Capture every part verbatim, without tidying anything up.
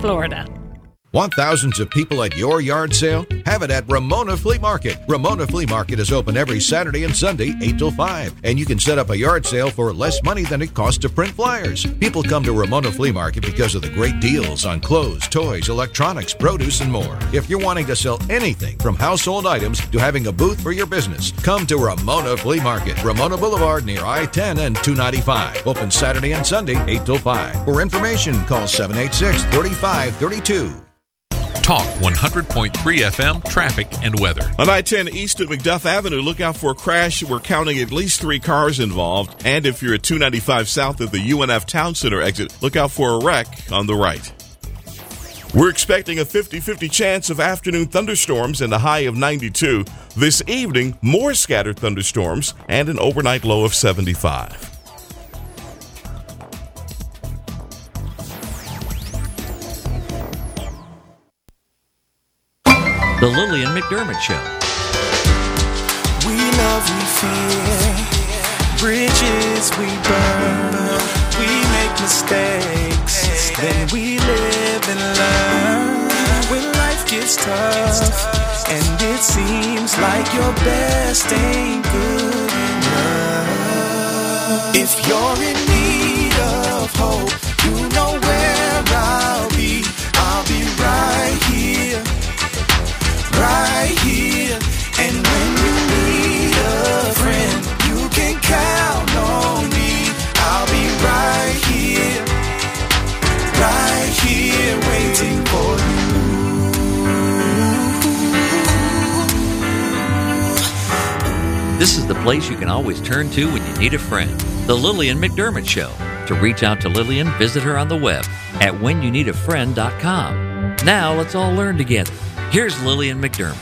Florida. Want thousands of people at your yard sale? Have it at Ramona Flea Market. Ramona Flea Market is open every Saturday and Sunday, eight till five. And you can set up a yard sale for less money than it costs to print flyers. People come to Ramona Flea Market because of the great deals on clothes, toys, electronics, produce, and more. If you're wanting to sell anything from household items to having a booth for your business, come to Ramona Flea Market, Ramona Boulevard near I ten and two ninety-five. Open Saturday and Sunday, eight till five. For information, call seven eight six, three five three two. Talk one hundred point three F M, traffic and weather. On I ten east at McDuff Avenue, look out for a crash. We're counting at least three cars involved. And if you're at two ninety-five south at the U N F Town Center exit, look out for a wreck on the right. We're expecting a fifty-fifty chance of afternoon thunderstorms and a high of ninety-two. This evening, more scattered thunderstorms and an overnight low of seventy-five. The Lillian McDermott Show. We love, we fear, bridges we burn, we make mistakes, then we live and learn. When life gets tough, and it seems like your best ain't good enough. If you're in need of hope, you know where I'll be. I'll be right here. Right here, and when you need a friend, you can count on me. I'll be right here, right here, waiting for you. This is the place you can always turn to when you need a friend. The Lillian McDermott Show. To reach out to Lillian, visit her on the web at when you need a friend dot com. Now let's all learn together. Here's Lillian McDermott.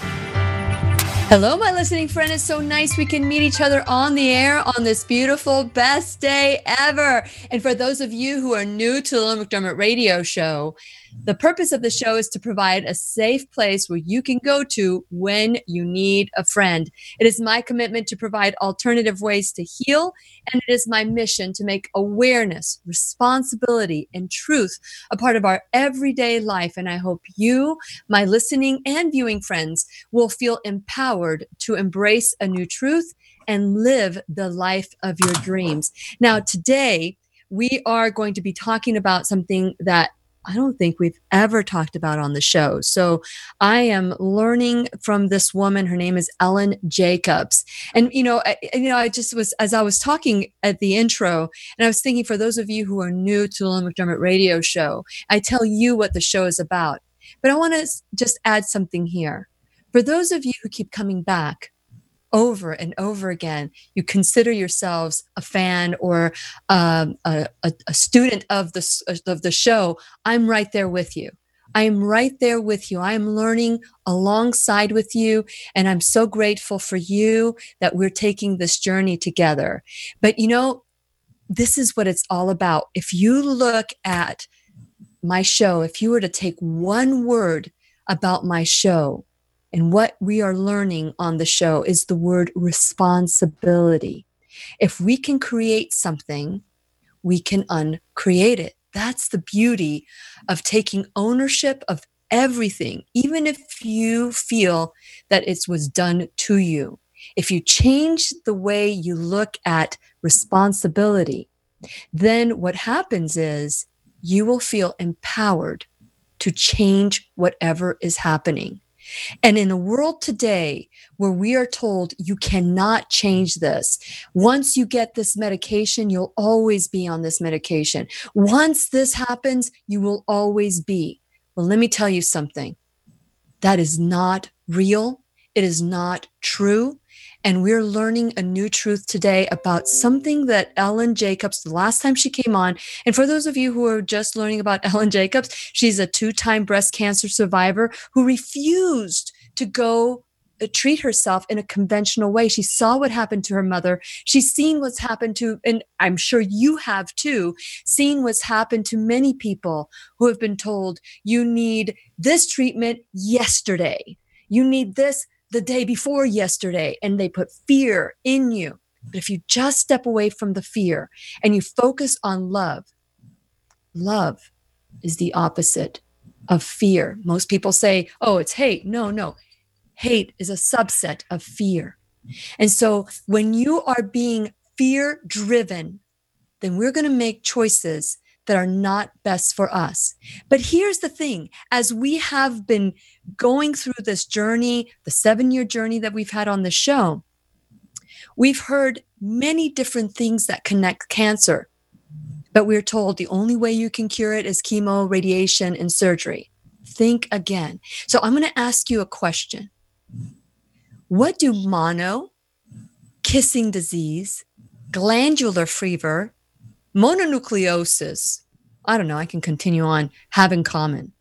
Hello, my listening friend. It's so nice we can meet each other on the air on this beautiful, best day ever. And for those of you who are new to the Lillian McDermott radio show, the purpose of the show is to provide a safe place where you can go to when you need a friend. It is my commitment to provide alternative ways to heal, and it is my mission to make awareness, responsibility, and truth a part of our everyday life. And I hope you, my listening and viewing friends, will feel empowered to embrace a new truth and live the life of your dreams. Now, today, we are going to be talking about something that I don't think we've ever talked about on the show. So I am learning from this woman. Her name is Ellen Jacobs. And, you know, I, you know, I just was, as I was talking at the intro, and I was thinking for those of you who are new to the Lillian McDermott radio show, I tell you what the show is about. But I want to just add something here. For those of you who keep coming back over and over again, you consider yourselves a fan or um, a, a, a student of the, of the show, I'm right there with you. I am right there with you. I am learning alongside with you, and I'm so grateful for you that we're taking this journey together. But you know, this is what it's all about. If you look at my show, if you were to take one word about my show, and what we are learning on the show is the word responsibility. If we can create something, we can uncreate it. That's the beauty of taking ownership of everything, even if you feel that it was done to you. If you change the way you look at responsibility, then what happens is you will feel empowered to change whatever is happening. And in a world today where we are told you cannot change this, once you get this medication, you'll always be on this medication. Once this happens, you will always be. Well, let me tell you something. That is not real. It is not true. And we're learning a new truth today about something that Ellen Jacobs, the last time she came on, and for those of you who are just learning about Ellen Jacobs, she's a two-time breast cancer survivor who refused to go uh, treat herself in a conventional way. She saw what happened to her mother. She's seen what's happened to, and I'm sure you have too, seen what's happened to many people who have been told, you need this treatment yesterday. You need this the day before yesterday, and they put fear in you. But if you just step away from the fear and you focus on love, love is the opposite of fear. Most people say, oh, it's hate. No, no. Hate is a subset of fear. And so when you are being fear driven, then we're going to make choices that are not best for us. But here's the thing, as we have been going through this journey, the seven-year journey that we've had on the show, we've heard many different things that connect cancer, but we're told the only way you can cure it is chemo, radiation, and surgery. Think again. So I'm going to ask you a question. What do mono, kissing disease, glandular fever, mononucleosis, I don't know, I can continue on, have in common?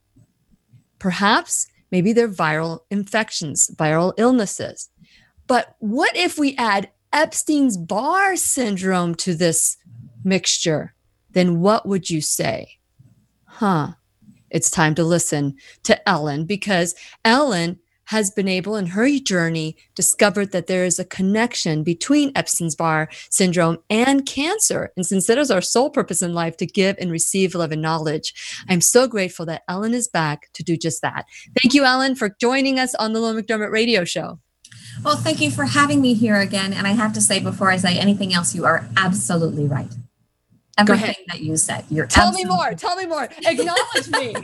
Perhaps, maybe they're viral infections, viral illnesses. But what if we add Epstein-Barr syndrome to this mixture? Then what would you say? Huh. It's time to listen to Ellen, because Ellen has been able in her journey discovered that there is a connection between Epstein-Barr syndrome and cancer. And since that is our sole purpose in life, to give and receive love and knowledge, I'm so grateful that Ellen is back to do just that. Thank you, Ellen, for joining us on the Lillian McDermott Radio Show. Well, thank you for having me here again. And I have to say, before I say anything else, you are absolutely right. Everything that you said. You're Tell absolutely- me more. Tell me more. Acknowledge me.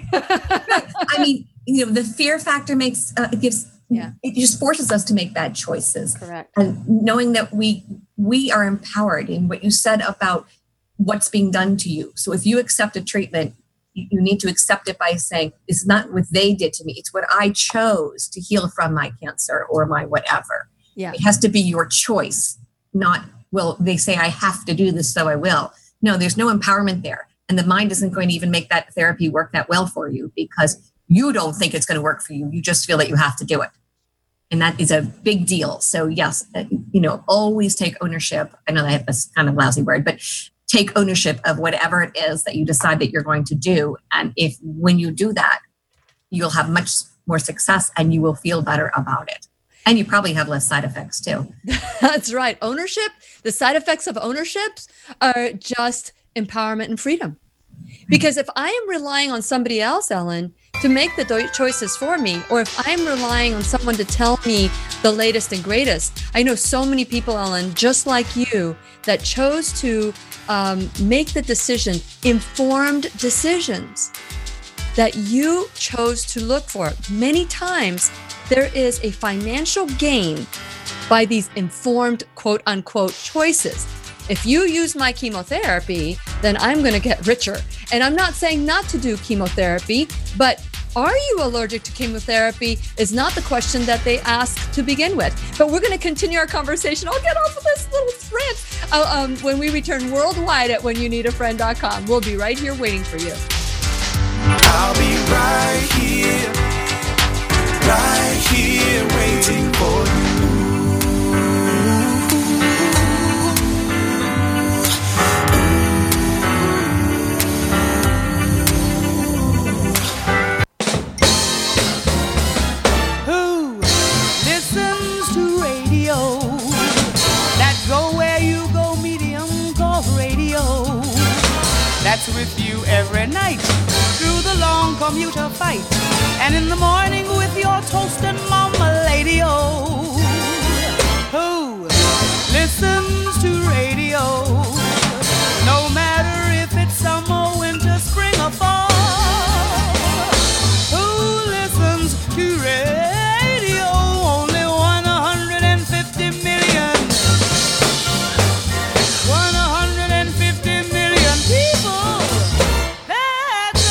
I mean, you know, the fear factor makes, uh, it gives, Yeah. it just forces us to make bad choices. Correct. And knowing that we, we are empowered in what you said about what's being done to you. So if you accept a treatment, you, you need to accept it by saying, it's not what they did to me. It's what I chose to heal from my cancer or my whatever. Yeah. It has to be your choice, not, well, they say I have to do this, so I will. No, there's no empowerment there. And the mind isn't going to even make that therapy work that well for you because you don't think it's going to work for you. You just feel that you have to do it. And that is a big deal. So yes, you know, always take ownership. I know I have this kind of lousy word, but take ownership of whatever it is that you decide that you're going to do. And if when you do that, you'll have much more success and you will feel better about it. And you probably have less side effects too. That's right. Ownership, the side effects of ownership are just empowerment and freedom. Because if I am relying on somebody else, Ellen, to make the do- choices for me, or if I'm relying on someone to tell me the latest and greatest, I know so many people, Ellen, just like you, that chose to um, make the decision, informed decisions that you chose to look for. Many times, there is a financial gain by these informed, quote unquote, choices. If you use my chemotherapy, then I'm going to get richer. And I'm not saying not to do chemotherapy, but are you allergic to chemotherapy is not the question that they ask to begin with. But we're going to continue our conversation. I'll get off of this little rant uh, um, when we return worldwide at when you need a friend dot com. We'll be right here waiting for you. I'll be right here, right here waiting for you. Who listens to radio? That's go where you go, medium called radio. That's with you every night through the long commuter fight, and in the morning with your toast and mama lady. Oh, who listens to radio? No matter if it's summer, winter, spring, or fall. Who listens to radio? Only one hundred fifty million. one hundred fifty million people. That's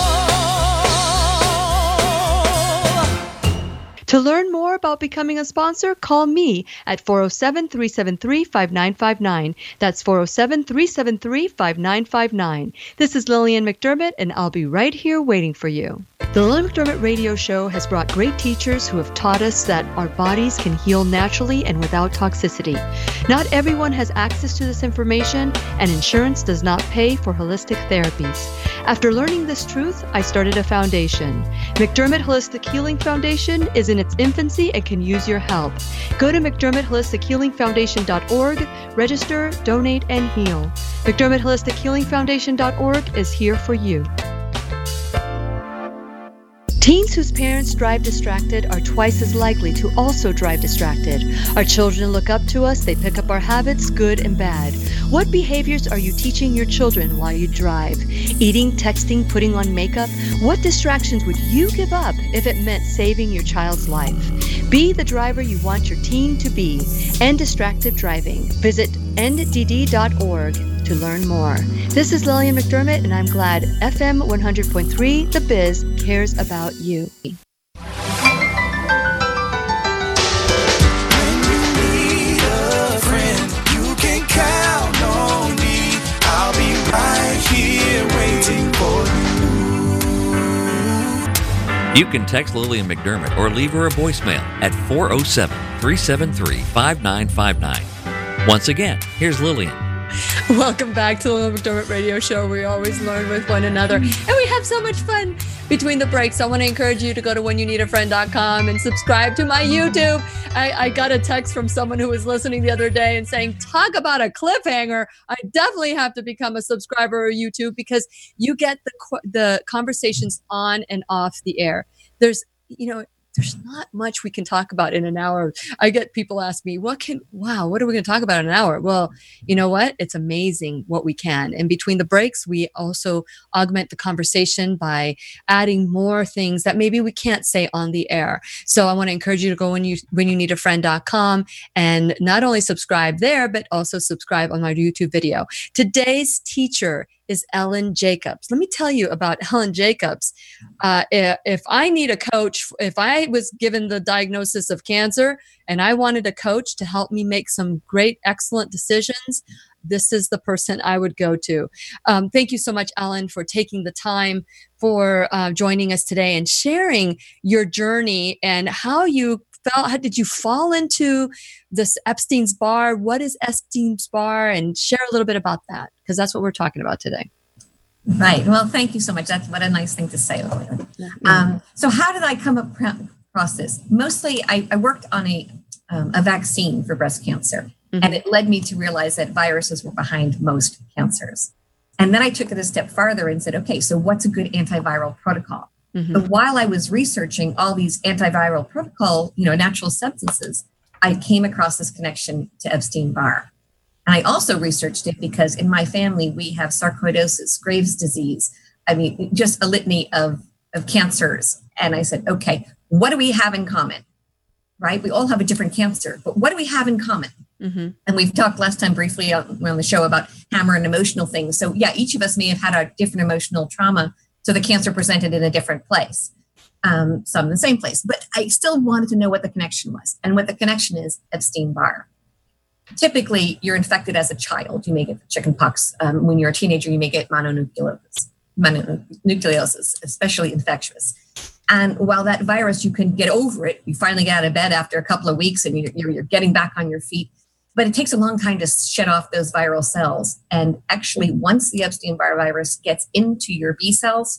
all. To learn more about becoming a sponsor, call me at four oh seven, three seven three, five nine five nine. That's four oh seven, three seven three, five nine five nine. This is Lillian McDermott, and I'll be right here waiting for you. The Lillian McDermott Radio Show has brought great teachers who have taught us that our bodies can heal naturally and without toxicity. Not everyone has access to this information, and insurance does not pay for holistic therapies. After learning this truth, I started a foundation. McDermott Holistic Healing Foundation is in its infancy and can use your help. Go to McDermott Holistic Healing Foundation dot org, register, donate, and heal. McDermott Holistic Healing Foundation dot org is here for you. Teens whose parents drive distracted are twice as likely to also drive distracted. Our children look up to us, they pick up our habits, good and bad. What behaviors are you teaching your children while you drive? Eating, texting, putting on makeup? What distractions would you give up if it meant saving your child's life? Be the driver you want your teen to be. End Distracted Driving. Visit end d d dot org to learn more. This is Lillian McDermott, and I'm glad F M one hundred point three The Biz cares about you. When you need a friend, you can count on me. I'll be right here waiting for you. You can text Lillian McDermott or leave her a voicemail at four oh seven, three seven three, five nine five nine. Once again, here's Lillian. Welcome back to the Lillian McDermott Radio Show. We always learn with one another, and we have so much fun between the breaks. I want to encourage you to go to when you need a friend dot com and subscribe to my YouTube. I, I got a text from someone who was listening the other day and saying, talk about a cliffhanger. I definitely have to become a subscriber of YouTube because you get the the conversations on and off the air. There's, you know, there's not much we can talk about in an hour. I get people ask me, what can, wow, what are we going to talk about in an hour? Well, you know what? It's amazing what we can. And between the breaks, we also augment the conversation by adding more things that maybe we can't say on the air. So I want to encourage you to go when you, when you need a friend dot com and not only subscribe there, but also subscribe on my YouTube video. Today's teacher is Ellen Jacobs. Let me tell you about Ellen Jacobs. Uh, if I need a coach, if I was given the diagnosis of cancer and I wanted a coach to help me make some great, excellent decisions, this is the person I would go to. Um, thank you so much, Ellen, for taking the time for uh, joining us today and sharing your journey and how you felt. How did you fall into this Epstein's-Barr? What is Epstein's-Barr? And share a little bit about that, because that's what we're talking about today. Right. Well, thank you so much. That's what a nice thing to say. Mm-hmm. Um, so how did I come up across this? Mostly, I, I worked on a, um, a vaccine for breast cancer, mm-hmm. and it led me to realize that viruses were behind most cancers. And then I took it a step farther and said, okay, so what's a good antiviral protocol? Mm-hmm. But while I was researching all these antiviral protocol, you know, natural substances, I came across this connection to Epstein-Barr. And I also researched it because in my family, we have sarcoidosis, Graves' disease. I mean, just a litany of, of cancers. And I said, okay, what do we have in common? Right? We all have a different cancer, but what do we have in common? Mm-hmm. And we've talked last time briefly on, on the show about hammer and emotional things. So yeah, each of us may have had a different emotional trauma. So the cancer presented in a different place, um, some in the same place. But I still wanted to know what the connection was. And what the connection is, Epstein-Barr. Typically, you're infected as a child. You may get chickenpox. Um, when you're a teenager, you may get mononucleosis, mononucleosis, especially infectious. And while that virus, you can get over it. You finally get out of bed after a couple of weeks and you're, you're getting back on your feet. But it takes a long time to shed off those viral cells. And actually, once the Epstein-Barr virus gets into your B cells,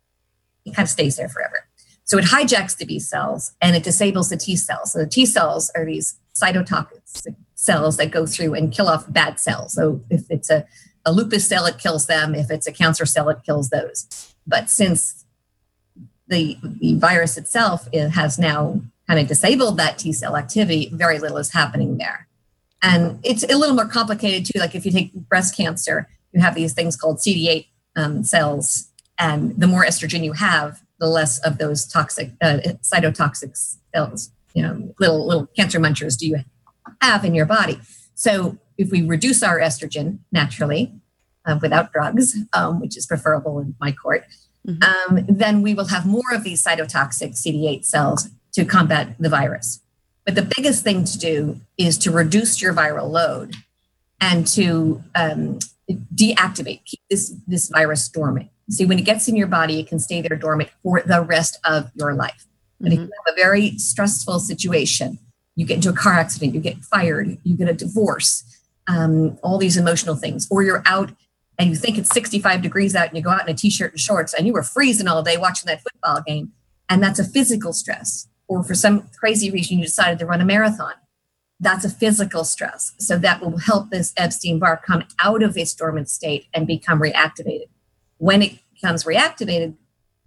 it kind of stays there forever. So it hijacks the B cells and it disables the T cells. So the T cells are these cytotoxic cells that go through and kill off bad cells. So if it's a, a lupus cell, it kills them. If it's a cancer cell, it kills those. But since the, the virus itself it has now kind of disabled that T cell activity, very little is happening there. And it's a little more complicated too. Like if you take breast cancer, you have these things called C D eight um, cells. And the more estrogen you have, the less of those toxic, uh, cytotoxic cells, you know, little, little cancer munchers do you have in your body. So if we reduce our estrogen naturally uh, without drugs, um, which is preferable in my court, mm-hmm. um, then we will have more of these cytotoxic C D eight cells to combat the virus. But the biggest thing to do is to reduce your viral load and to um, deactivate, keep this, this virus dormant. See, when it gets in your body, it can stay there dormant for the rest of your life. But mm-hmm. if you have a very stressful situation, you get into a car accident, you get fired, you get a divorce, um, all these emotional things, or you're out and you think it's sixty-five degrees out and you go out in a t-shirt and shorts and you were freezing all day watching that football game. And that's a physical stress. Or for some crazy reason, you decided to run a marathon. That's a physical stress. So that will help this Epstein-Barr come out of its dormant state and become reactivated. When it becomes reactivated,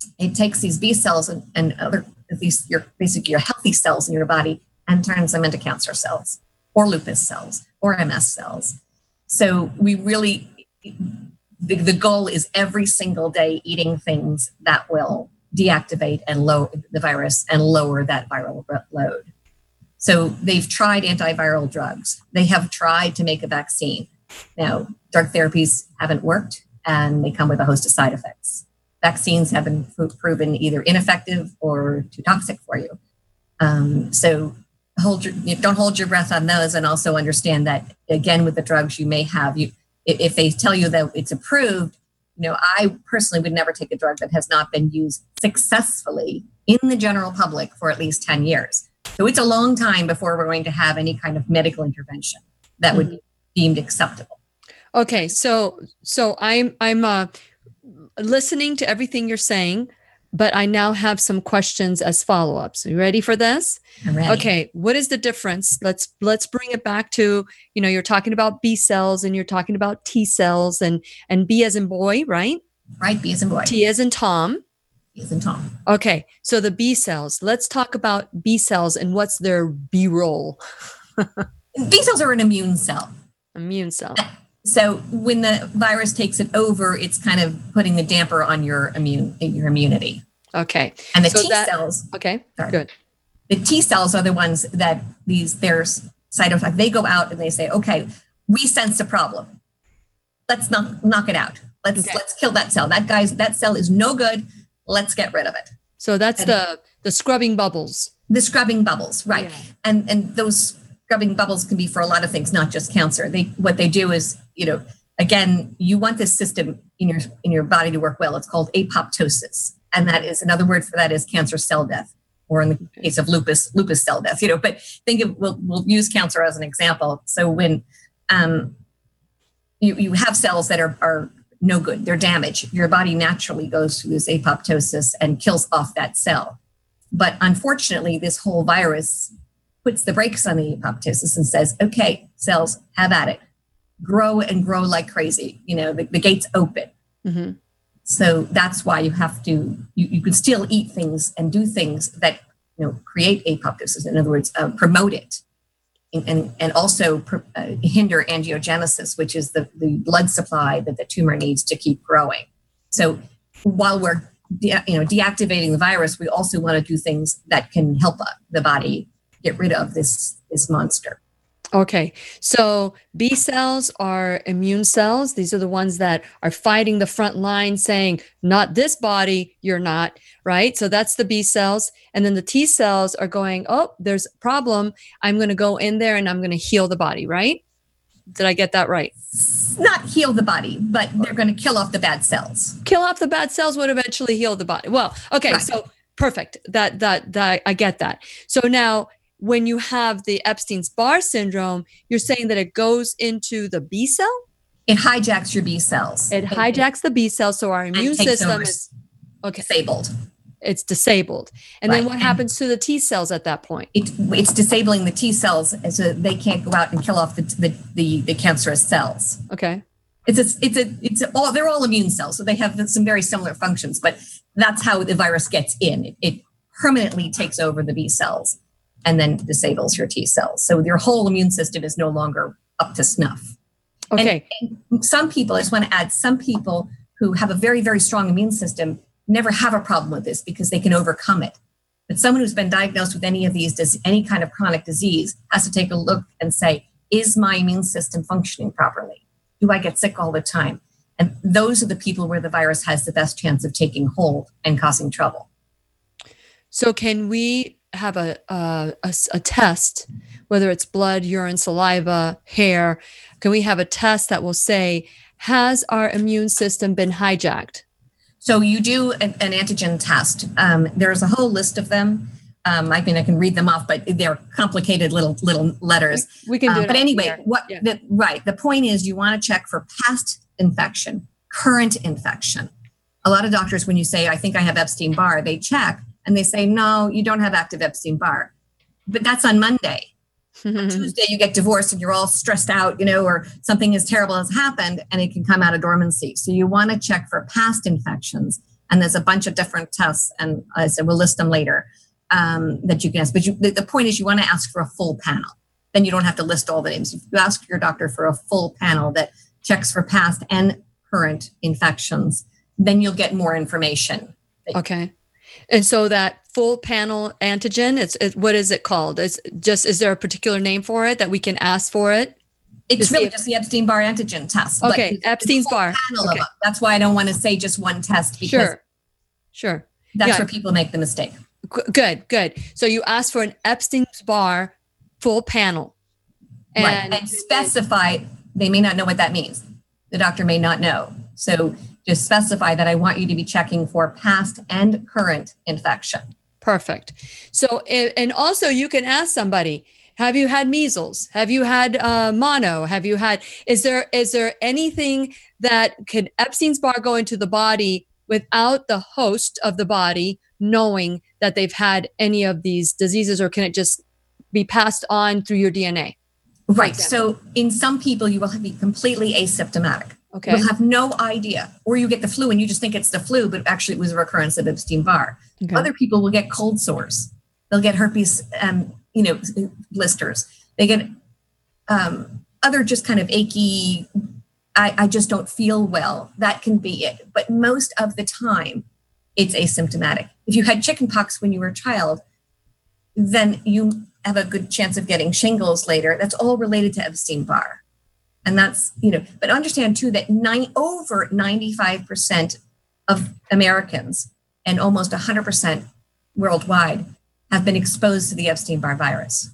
it takes these B cells and, and other these your basically your healthy cells in your body and turns them into cancer cells or lupus cells or M S cells. So we really, the, the goal is every single day eating things that will deactivate and lower the virus and lower that viral load. So they've tried antiviral drugs. They have tried to make a vaccine. Now, drug therapies haven't worked and they come with a host of side effects. Vaccines have been proven either ineffective or too toxic for you. Um, so hold your, don't hold your breath on those, and also understand that, again, with the drugs you may have, you if they tell you that it's approved, you know, I personally would never take a drug that has not been used successfully in the general public for at least ten years. So it's a long time before we're going to have any kind of medical intervention that would be deemed acceptable. Okay, so so I'm I'm uh, listening to everything you're saying, but I now have some questions as follow-ups. Are you ready for this? I'm ready. Okay, what is the difference? Let's let's bring it back to, you know, you're talking about B cells and you're talking about T cells, and and B as in boy, right? Right, B as in boy. T as in Tom. B as in Tom. Okay, so the B cells. Let's talk about B cells and what's their B role. B cells are an immune cell. Immune cell. So when the virus takes it over, it's kind of putting the damper on your immune your immunity. Okay. And the so T that, cells. Okay. Sorry. Good. The T cells are the ones that these there's cytokines. They go out and they say, okay, we sense a problem. Let's knock knock it out. Let's Okay. let's kill that cell. That guy's that cell is no good. Let's get rid of it. So that's And- the the scrubbing bubbles. The scrubbing bubbles, right? Yeah. And and those scrubbing bubbles can be for a lot of things, not just cancer. They what they do is, you know, again, you want this system in your in your body to work well. It's called apoptosis, and that is another word for that is cancer cell death, or in the case of lupus, lupus cell death. You know, but think of we'll we'll use cancer as an example. So when um, you you have cells that are are no good, they're damaged. Your body naturally goes through this apoptosis and kills off that cell. But unfortunately, this whole virus puts the brakes on the apoptosis and says, okay, cells, have at it. Grow and grow like crazy. You know, the, the gates open. Mm-hmm. So that's why you have to, you, you can still eat things and do things that, you know, create apoptosis. In other words, uh, promote it. And, and, and also pr- uh, hinder angiogenesis, which is the, the blood supply that the tumor needs to keep growing. So while we're de- you know, deactivating the virus, we also want to do things that can help uh, the body get rid of this, this monster. Okay. So B cells are immune cells. These are the ones that are fighting the front line saying, not this body, you're not, right? So that's the B cells. And then the T cells are going, oh, there's a problem. I'm going to go in there and I'm going to heal the body, right? Did I get that right? Not heal the body, but they're going to kill off the bad cells. Kill off the bad cells would eventually heal the body. Well, okay. Right. So perfect. That, that, that, I get that. So now, when you have the Epstein-Barr syndrome, you're saying that it goes into the B cell? It hijacks your B cells. It hijacks the B cells, so our immune takes system over. is okay. Disabled. It's disabled. And then Right. what And- happens to the T cells at that point? It, it's disabling the T cells so they can't go out and kill off the, the, the, the cancerous cells. Okay. It's a, it's a, it's a, all, they're all immune cells, so they have some very similar functions, but that's how the virus gets in. It, it permanently takes over the B cells and then disables your T cells. So your whole immune system is no longer up to snuff. Okay. And, and some people, I just want to add, some people who have a very, very strong immune system never have a problem with this because they can overcome it. But someone who's been diagnosed with any of these, does any kind of chronic disease, has to take a look and say, is my immune system functioning properly? Do I get sick all the time? And those are the people where the virus has the best chance of taking hold and causing trouble. So can we have a, a, a, a test, whether it's blood, urine, saliva, hair, can we have a test that will say, has our immune system been hijacked? So you do an, an antigen test. Um, there's a whole list of them. Um, I mean, I can read them off, but they're complicated little little letters. We can do Um, it. but off anyway, here. what Yeah. the, right? The point is, you want to check for past infection, current infection. A lot of doctors, when you say, "I think I have Epstein-Barr," they check and they say, "No, you don't have active Epstein-Barr." But that's on Monday. On Tuesday, you get divorced and you're all stressed out, you know, or something as terrible has happened, and it can come out of dormancy. So you want to check for past infections And there's a bunch of different tests, and I said we'll list them later, um, that you can ask. But you, the, the point is you want to ask for a full panel. Then you don't have to list all the names. If you ask your doctor for a full panel that checks for past and current infections, then you'll get more information. Okay. And so that full panel antigen, it's, it, what is it called? It's just, is there a particular name for it that we can ask for it? It's really just the Epstein-Barr antigen test. Okay, Epstein's-Barr. Okay. That's why I don't want to say just one test, because sure, sure. that's yeah. where people make the mistake. Good, good. So you ask for an Epstein's-Barr full panel. And, right. and specify, they may not know what that means. The doctor may not know. So just specify that I want you to be checking for past and current infection. Perfect. So, and also you can ask somebody, have you had measles? Have you had uh, mono? Have you had, is there is there anything that can Epstein's-Barr go into the body without the host of the body knowing that they've had any of these diseases, or can it just be passed on through your D N A? Right. So in some people, you will be completely asymptomatic. Okay. You'll have no idea, or you get the flu and you just think it's the flu, but actually it was a recurrence of Epstein-Barr. Okay. Other people will get cold sores. They'll get herpes, um, you know, blisters. They get um, other just kind of achy, I, I just don't feel well. That can be it. But most of the time, it's asymptomatic. If you had chickenpox when you were a child, then you have a good chance of getting shingles later. That's all related to Epstein-Barr. And that's, you know, but understand too that nine, over ninety-five percent of Americans and almost one hundred percent worldwide have been exposed to the Epstein-Barr virus.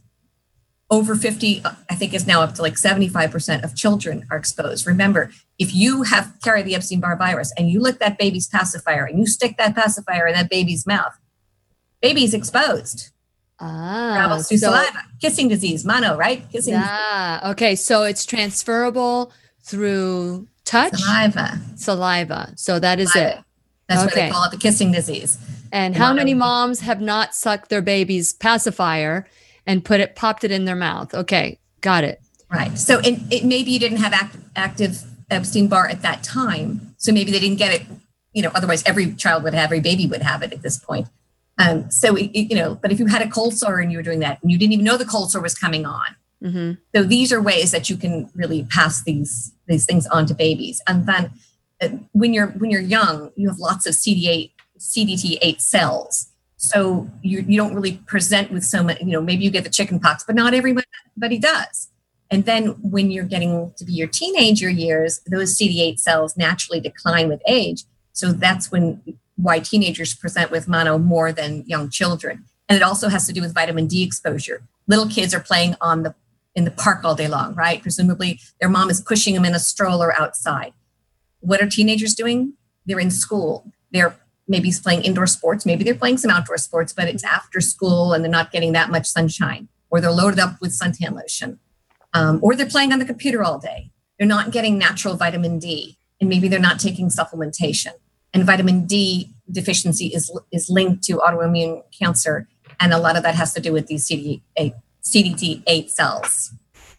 Over fifty, I think is now up to like seventy-five percent of children are exposed. Remember, if you have carried the Epstein-Barr virus and you lick that baby's pacifier and you stick that pacifier in that baby's mouth, baby's exposed. Ah, travels through so, saliva. Kissing disease, mono, right? Kissing. Yeah. Okay. So it's transferable through touch, saliva. Saliva. So that is saliva. it. That's okay. why they call it the kissing disease. And the how mono. many moms have not sucked their baby's pacifier and put it, popped it in their mouth? Okay. Got it. Right. So it, it maybe you didn't have act, active Epstein-Barr at that time. So maybe they didn't get it. You know, otherwise every child would have, every baby would have it at this point. Um, so, it, you know, but if you had a cold sore and you were doing that and you didn't even know the cold sore was coming on. Mm-hmm. So these are ways that you can really pass these, these things on to babies. And then uh, when you're, when you're young, you have lots of C D eight, C D T eight cells. So you, you don't really present with so many, you know, maybe you get the chicken pox, but not everybody does. And then when you're getting to be your teenager years, those C D eight cells naturally decline with age. So that's when why teenagers present with mono more than young children. And it also has to do with vitamin D exposure. Little kids are playing on the in the park all day long, right? Presumably their mom is pushing them in a stroller outside. What are teenagers doing? They're in school. They're maybe playing indoor sports. Maybe they're playing some outdoor sports, but it's after school and they're not getting that much sunshine, or they're loaded up with suntan lotion, um, or they're playing on the computer all day. They're not getting natural vitamin D, and maybe they're not taking supplementation. And vitamin D deficiency is is linked to autoimmune cancer. And a lot of that has to do with these C D eight, C D T eight cells.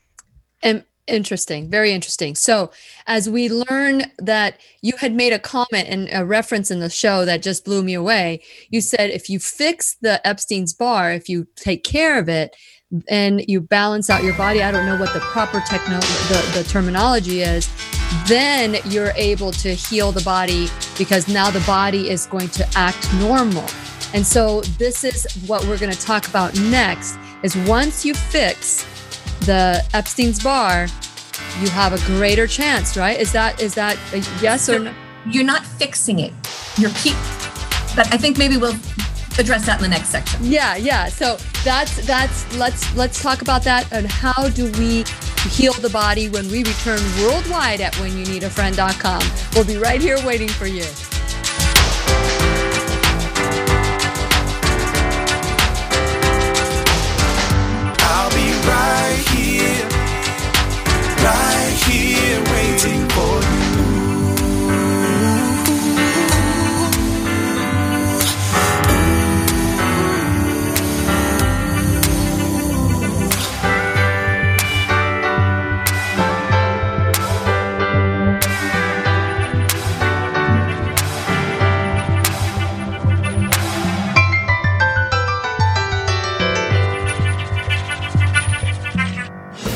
And interesting, very interesting. So as we learn that you had made a comment and a reference in the show that just blew me away. You said if you fix the Epstein's-Barr, if you take care of it, and you balance out your body, I don't know what the proper techno the, the terminology is, then you're able to heal the body, because now the body is going to act normal. And so this is what we're going to talk about next, is once you fix the Epstein's-Barr, you have a greater chance, right? Is that is that a yes or no? You're not fixing it. You're keep, but I think maybe we'll address that in the next section. Yeah, yeah. So that's that's let's let's talk about that, and how do we heal the body when we return worldwide at when you need a friend dot com. We'll be right here waiting for you. I'll be right here, right here waiting for you.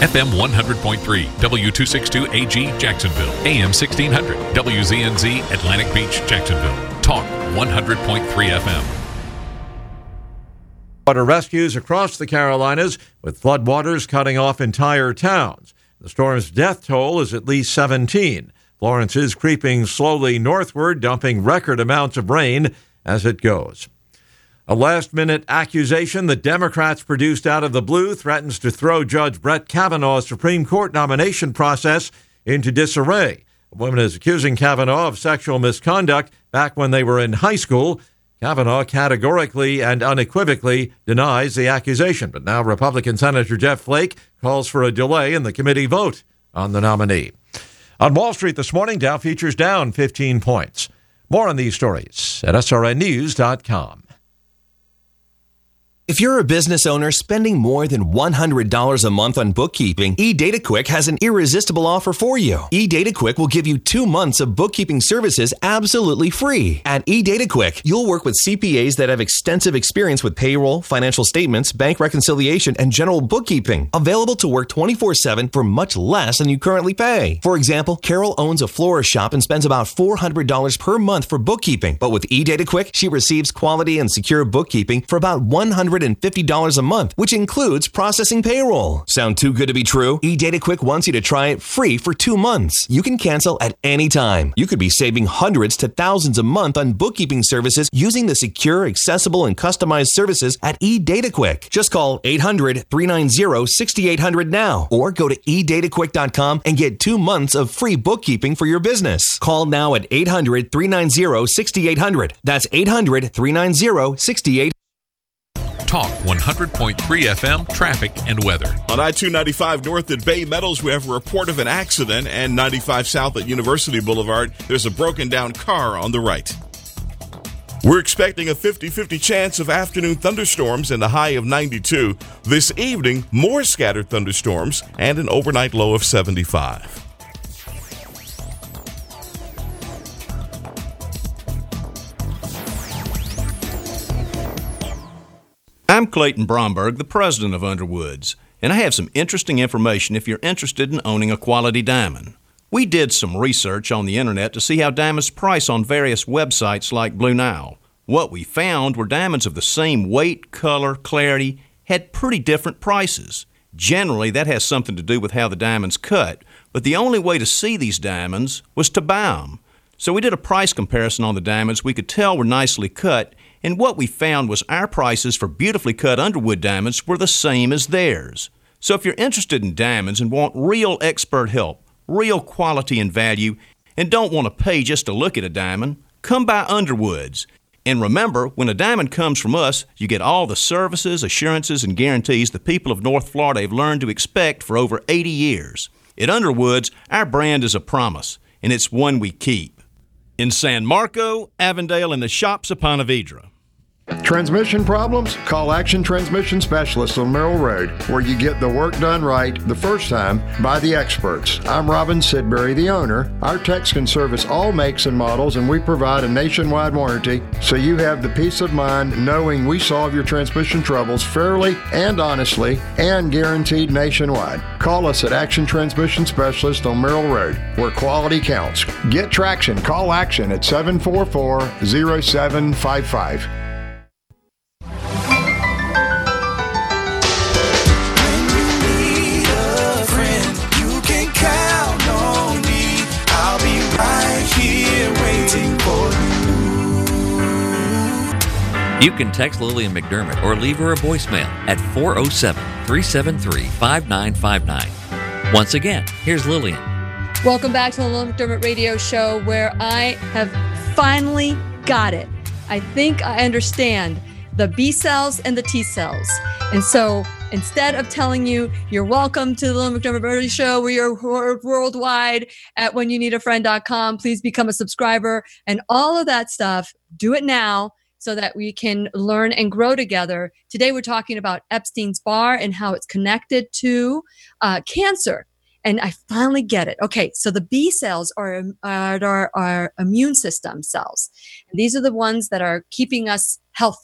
F M one hundred point three, W two sixty-two A G, Jacksonville. A M sixteen hundred, W Z N Z, Atlantic Beach, Jacksonville. Talk one hundred point three F M. Water rescues across the Carolinas, with floodwaters cutting off entire towns. The storm's death toll is at least seventeen. Florence is creeping slowly northward, dumping record amounts of rain as it goes. A last-minute accusation the Democrats produced out of the blue threatens to throw Judge Brett Kavanaugh's Supreme Court nomination process into disarray. A woman is accusing Kavanaugh of sexual misconduct back when they were in high school. Kavanaugh categorically and unequivocally denies the accusation, but now Republican Senator Jeff Flake calls for a delay in the committee vote on the nominee. On Wall Street this morning, Dow futures down fifteen points. More on these stories at S R N news dot com. If you're a business owner spending more than one hundred dollars a month on bookkeeping, eDataQuick has an irresistible offer for you. eDataQuick will give you two months of bookkeeping services absolutely free. At eDataQuick, you'll work with C P As that have extensive experience with payroll, financial statements, bank reconciliation, and general bookkeeping. Available to work twenty-four seven for much less than you currently pay. For example, Carol owns a florist shop and spends about four hundred dollars per month for bookkeeping. But with eDataQuick, she receives quality and secure bookkeeping for about one hundred fifty dollars a month, which includes processing payroll. Sound too good to be true? eDataQuick wants you to try it free for two months. You can cancel at any time. You could be saving hundreds to thousands a month on bookkeeping services using the secure, accessible, and customized services at eDataQuick. Just call eight hundred, three nine zero, six eight zero zero now or go to e data quick dot com and get two months of free bookkeeping for your business. Call now at eight hundred, three nine zero, six eight zero zero. That's eight hundred, three nine zero, six eight zero zero. Talk one hundred point three F M, traffic and weather. On I two ninety-five north at Bay Meadows, we have a report of an accident, and ninety-five south at University Boulevard, there's a broken down car on the right. We're expecting a fifty-fifty chance of afternoon thunderstorms and a high of ninety-two. This evening, more scattered thunderstorms and an overnight low of seventy-five. I'm Clayton Bromberg, the president of Underwoods, and I have some interesting information if you're interested in owning a quality diamond. We did some research on the internet to see how diamonds price on various websites like Blue Nile. What we found were diamonds of the same weight, color, clarity, had pretty different prices. Generally, that has something to do with how the diamond's cut, but the only way to see these diamonds was to buy them. So we did a price comparison on the diamonds we could tell were nicely cut, and what we found was our prices for beautifully cut Underwood diamonds were the same as theirs. So if you're interested in diamonds and want real expert help, real quality and value, and don't want to pay just to look at a diamond, come by Underwoods. And remember, when a diamond comes from us, you get all the services, assurances, and guarantees the people of North Florida have learned to expect for over eighty years. At Underwoods, our brand is a promise, and it's one we keep. In San Marco, Avondale, and the shops of Ponte Vedra. Transmission problems? Call Action Transmission Specialists on Merrill Road, where you get the work done right the first time by the experts. I'm Robin Sidbury, the owner. Our techs can service all makes and models, and we provide a nationwide warranty, so you have the peace of mind knowing we solve your transmission troubles fairly and honestly and guaranteed nationwide. Call us at Action Transmission Specialist on Merrill Road, where quality counts. Get traction. Call Action at seven four four, zero seven five five. You can text Lillian McDermott or leave her a voicemail at four oh seven, three seven three, five nine five nine. Once again, here's Lillian. Welcome back to the Lillian McDermott Radio Show, where I have finally got it. I think I understand the B cells and the T cells. And so instead of telling you you're welcome to the Lillian McDermott Radio Show, we are worldwide at when you need a friend dot com, please become a subscriber and all of that stuff. Do it now, so that we can learn and grow together. Today, we're talking about Epstein-Barr and how it's connected to uh, cancer. And I finally get it. Okay, so the B cells are, are, are, are immune system cells. And these are the ones that are keeping us healthy.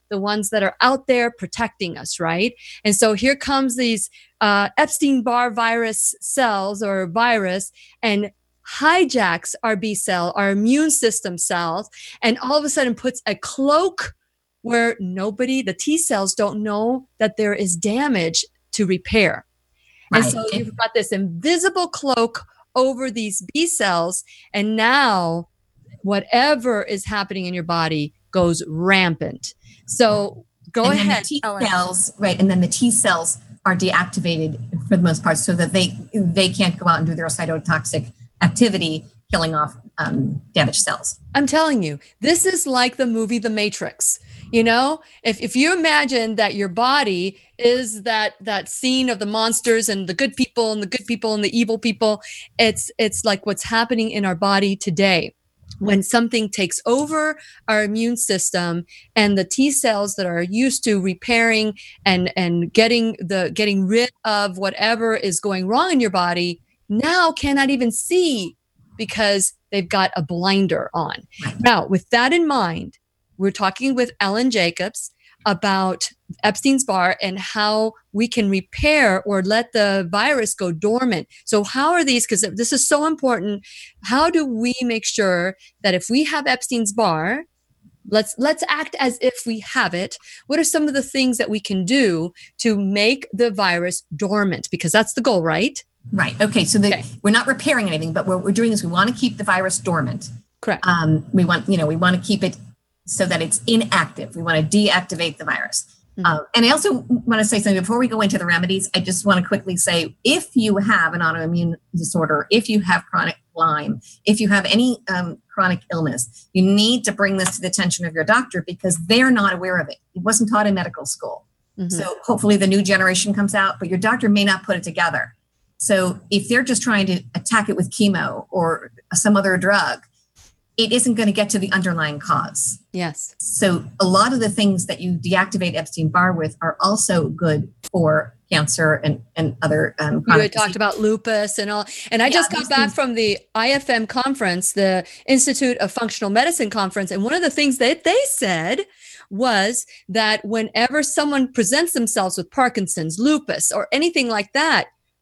the ones that are out there protecting us, right? And so here comes these uh, Epstein-Barr virus cells or virus and hijacks our B cell, our immune system cells, and all of a sudden puts a cloak where nobody, the T cells don't know that there is damage to repair. Right. And so you've got this invisible cloak over these B cells, and now whatever is happening in your body goes rampant. So go and ahead. The T cells, right, and then the T cells are deactivated for the most part, so that they they can't go out and do their cytotoxic activity, killing off um, damaged cells. I'm telling you, this is like the movie The Matrix. You know, if if you imagine that your body is that that scene of the monsters and the good people and the good people and the evil people, it's it's like what's happening in our body today. When something takes over our immune system and the T cells that are used to repairing and and getting the getting rid of whatever is going wrong in your body now cannot even see because they've got a blinder on. Now, with that in mind, we're talking with Ellen Jacobs about Epstein's-Barr and how we can repair or let the virus go dormant. So how are these, because this is so important, how do we make sure that if we have Epstein's-Barr, let's let's act as if we have it. What are some of the things that we can do to make the virus dormant? Because that's the goal, right? Right. Okay. So the, okay. we're not repairing anything, but what we're doing is we want to keep the virus dormant. Correct. Um, we want, you know, we want to keep it so that it's inactive. We want to deactivate the virus. Mm-hmm. Uh, and I also want to say something before we go into the remedies. I just want to quickly say, if you have an autoimmune disorder, if you have chronic Lyme, if you have any um, chronic illness, you need to bring this to the attention of your doctor because they're not aware of it. It wasn't taught in medical school. Mm-hmm. So hopefully the new generation comes out, but your doctor may not put it together. So if they're just trying to attack it with chemo or some other drug, it isn't going to get to the underlying cause. Yes. So a lot of the things that you deactivate Epstein-Barr with are also good for cancer and, and other um, you had talked about lupus and all. And I yeah, just got back things. from the I F M conference, the Institute of Functional Medicine conference. And one of the things that they said was that whenever someone presents themselves with Parkinson's, lupus, or anything like that,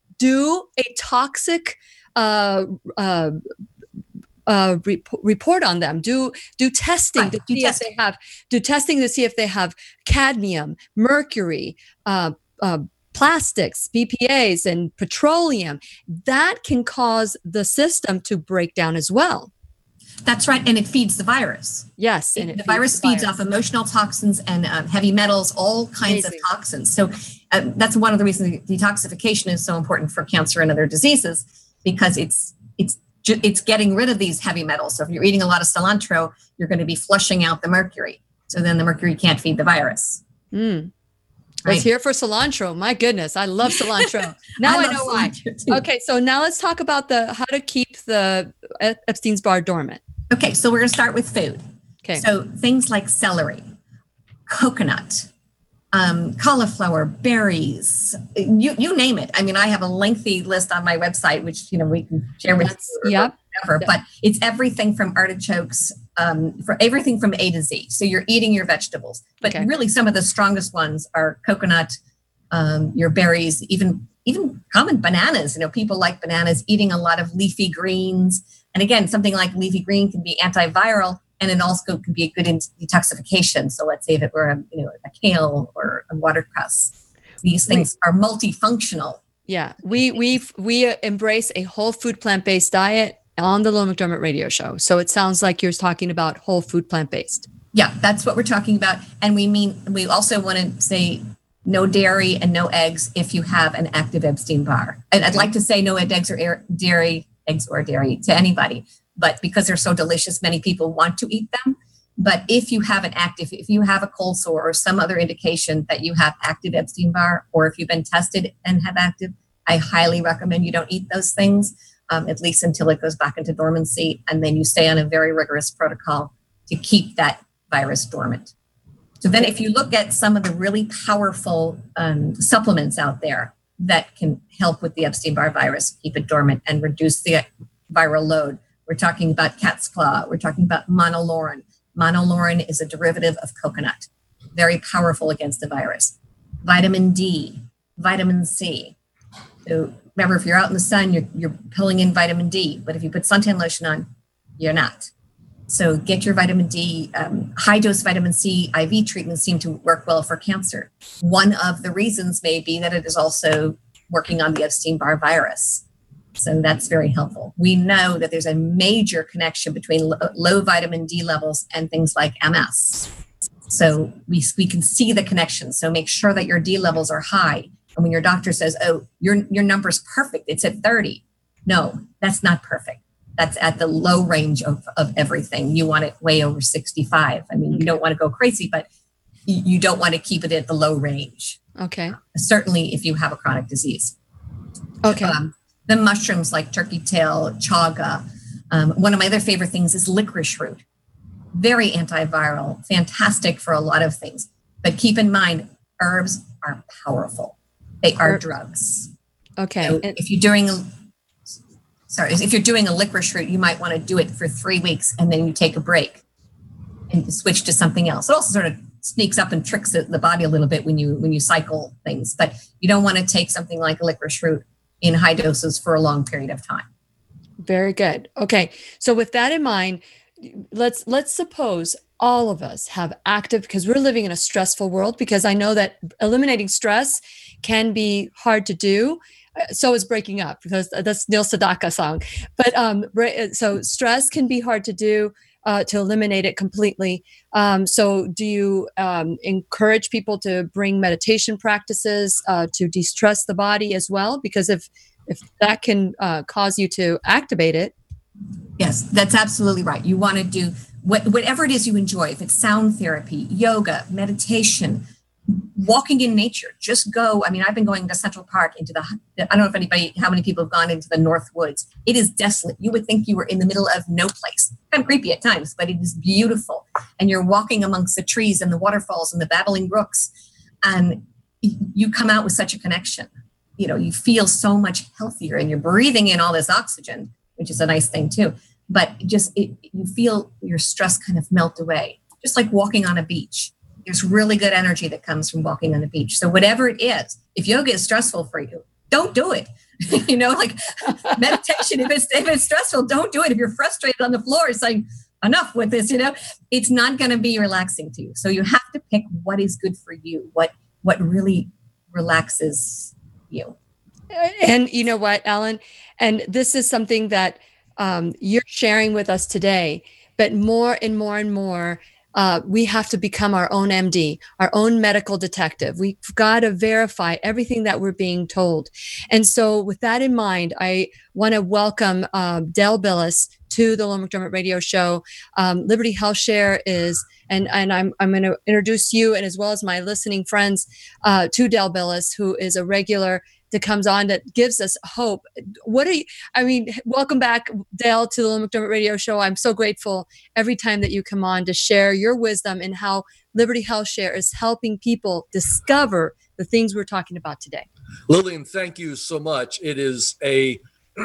do a toxic uh, uh, uh, rep- report on them. Do do testing right. to do see testing. if they have do testing to see if they have cadmium, mercury, uh, uh, plastics, B P As, and petroleum. That can cause the system to break down as well. That's right, and it feeds the virus. Yes, and it, the feeds virus the feeds virus. off emotional toxins and um, heavy metals, all kinds Amazing. of toxins. So uh, that's one of the reasons detoxification is so important for cancer and other diseases, because it's it's ju- it's getting rid of these heavy metals. So if you're eating a lot of cilantro, you're going to be flushing out the mercury. So then the mercury can't feed the virus. Mm. Right. Let's hear for cilantro. My goodness, I love cilantro. Now I, I know why. Too. Okay, so now let's talk about the how to keep the Epstein's-Barr dormant. Okay, so we're going to start with food. Okay. So things like celery, coconut, um, cauliflower, berries, you you name it. I mean, I have a lengthy list on my website, which you know we can share with That's, you. Or yep. whatever, yep. But it's everything from artichokes, um, for everything from A to Z. So you're eating your vegetables, but okay. really some of the strongest ones are coconut, um, your berries, even even common bananas. You know, people like bananas. Eating a lot of leafy greens. And again, something like leafy green can be antiviral, and it also can be a good detoxification. So let's say that we're a, you know, a kale or a watercress. These things are multifunctional. Yeah, we we we embrace a whole food plant-based diet on the Lowell McDermott Radio Show. So it sounds like you're talking about whole food plant-based. Yeah, that's what we're talking about. And we mean we also want to say no dairy and no eggs if you have an active Epstein-Barr. And I'd like to say no eggs or air, dairy. eggs or dairy to anybody, but because they're so delicious, many people want to eat them. But if you have an active, if you have a cold sore or some other indication that you have active Epstein-Barr, or if you've been tested and have active, I highly recommend you don't eat those things, um, at least until it goes back into dormancy. And then you stay on a very rigorous protocol to keep that virus dormant. So then if you look at some of the really powerful um, supplements out there that can help with the Epstein-Barr virus, keep it dormant and reduce the viral load. We're talking about cat's claw. We're talking about monolaurin. Monolaurin is a derivative of coconut. very powerful against the virus. Vitamin D, vitamin C. So remember, if you're out in the sun, you're, you're pulling in vitamin D, but if you put suntan lotion on, you're not. So get your vitamin D. Um, high dose vitamin C I V treatments seem to work well for cancer. One of the reasons may be that it is also working on the Epstein-Barr virus. So that's very helpful. We know that there's a major connection between lo- low vitamin D levels and things like M S. So we, we can see the connection. So make sure that your D levels are high. And when your doctor says, oh, your, your number's perfect, it's at thirty. No, that's not perfect. That's at the low range of, of everything. You want it way over sixty-five. I mean, you don't want to go crazy, but you, you don't want to keep it at the low range. Okay. Certainly if you have a chronic disease. Okay. Um, the mushrooms like turkey tail, chaga. Um, one of my other favorite things is licorice root. Very antiviral, fantastic for a lot of things. But keep in mind, herbs are powerful. They are Herb. drugs. Okay. So if you're doing a Sorry, if you're doing a licorice root, you might want to do it for three weeks and then you take a break and switch to something else. It also sort of sneaks up and tricks the body a little bit when you when you cycle things, but you don't want to take something like a licorice root in high doses for a long period of time. Very good. Okay. So with that in mind, let's let's suppose all of us have active, because we're living in a stressful world, because I know that eliminating stress can be hard to do. So is breaking up, because that's Neil Sedaka song. But um, so stress can be hard to do, uh, to eliminate it completely. Um, so do you um, encourage people to bring meditation practices uh, to de-stress the body as well? Because if if that can uh, cause you to activate it. Yes, that's absolutely right. You want to do what, whatever it is you enjoy. If it's sound therapy, yoga, meditation, walking in nature, just go. I mean, I've been going to Central Park into the, I don't know if anybody, how many people have gone into the North Woods. It is desolate. You would think you were in the middle of no place. Kind of creepy at times, but it is beautiful. And you're walking amongst the trees and the waterfalls and the babbling brooks. And you come out with such a connection. You know, you feel so much healthier and you're breathing in all this oxygen, which is a nice thing too. But just, it, you feel your stress kind of melt away, just like walking on a beach. There's really good energy that comes from walking on the beach. So whatever it is, if yoga is stressful for you, don't do it. You know, like meditation, if it's, if it's stressful, don't do it. If you're frustrated on the floor, saying enough with this, you know, it's not going to be relaxing to you. So you have to pick what is good for you, what, what really relaxes you. And you know what, Ellen, and this is something that um, you're sharing with us today, but more and more and more, Uh, we have to become our own M D, our own medical detective. We've got to verify everything that we're being told. And so with that in mind, I want to welcome uh, Dale Billis to the Laura McDermott Radio Show. Um, Liberty Health Share is, and, and I'm, I'm going to introduce you and as well as my listening friends uh, to Dale Billis, who is a regular that comes on that gives us hope. What are you, I mean, welcome back, Dale, to the Laura McDermott Radio Show. I'm so grateful every time that you come on to share your wisdom and how Liberty Health Share is helping people discover the things we're talking about today. Lillian, thank you so much. It is a,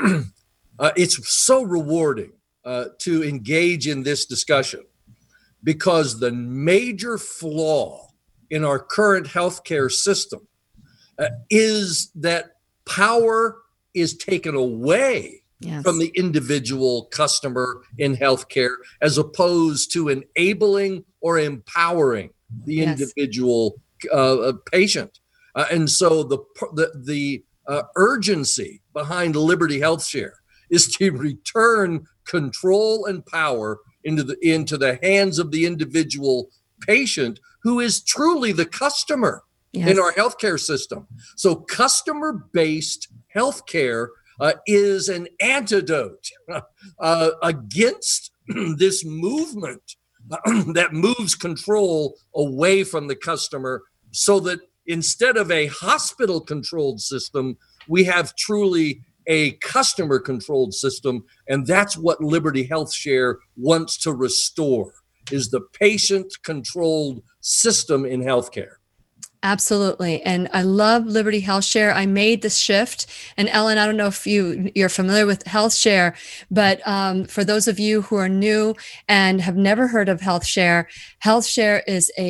uh, it's so rewarding uh, to engage in this discussion, because the major flaw in our current healthcare system Uh, is that power is taken away yes. from the individual customer in healthcare, as opposed to enabling or empowering the yes. individual uh, patient. Uh, and so the the, the uh, urgency behind Liberty Health Share is to return control and power into the into the hands of the individual patient, who is truly the customer. Yes. In our healthcare system. So customer-based healthcare uh, is an antidote uh, against this movement uh, that moves control away from the customer, so that instead of a hospital-controlled system, we have truly a customer-controlled system. And that's what Liberty Health Share wants to restore, is the patient-controlled system in healthcare. Absolutely. And I love Liberty Health Share. I made this shift. And Ellen, I don't know if you, you're familiar with Health Share, but um, for those of you who are new and have never heard of Health Share, Health Share is a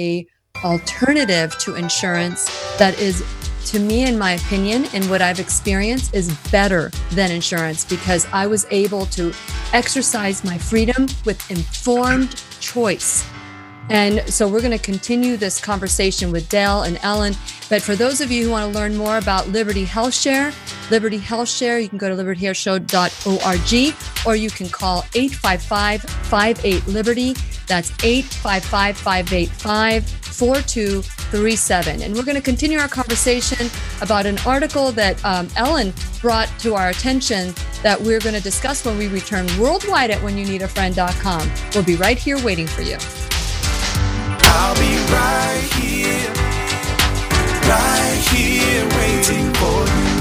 alternative to insurance that is, to me, in my opinion, and what I've experienced, is better than insurance, because I was able to exercise my freedom with informed choice. And so we're going to continue this conversation with Dale and Ellen. But for those of you who want to learn more about Liberty Health Share, Liberty Health Share, you can go to liberty health show dot org, or you can call eight five five, five eight, Liberty. That's eight five five, five eight five, four two three seven. And we're going to continue our conversation about an article that um, Ellen brought to our attention that we're going to discuss when we return worldwide at when you need a friend dot com. We'll be right here waiting for you. I'll be right here, right here waiting for you.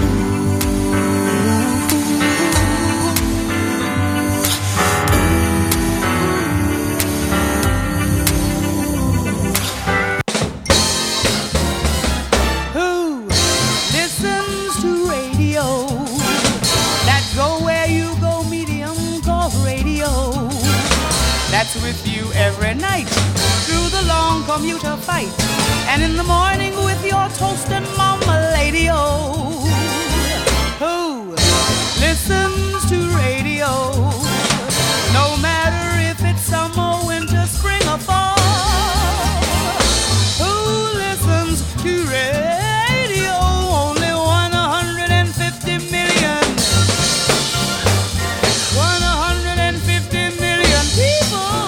Who listens to radio? That go where you go, medium called radio. That's with you every night through the long commuter fight, and in the morning with your toast and mama lady. Oh, who listens to radio? No matter if it's summer, winter, spring, or fall. Who listens to radio? Only one hundred fifty million. one hundred fifty million people.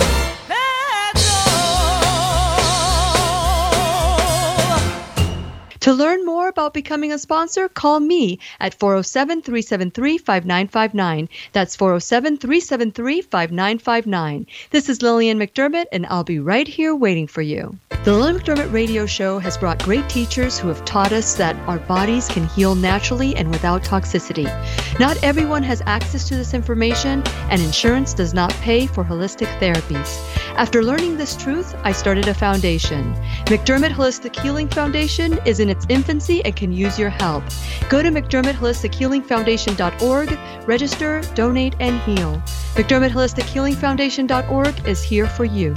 To learn more about becoming a sponsor, call me at four oh seven, three seven three, five nine five nine. That's four oh seven, three seven three, five nine five nine. This is Lillian McDermott, and I'll be right here waiting for you. The Lillian McDermott Radio Show has brought great teachers who have taught us that our bodies can heal naturally and without toxicity. Not everyone has access to this information, and insurance does not pay for holistic therapies. After learning this truth, I started a foundation. McDermott Holistic Healing Foundation is in its infancy and can use your help. Go to McDermott Holistic Healing Foundation dot org, register, donate, and heal. McDermott Holistic Healing Foundation dot org is here for you.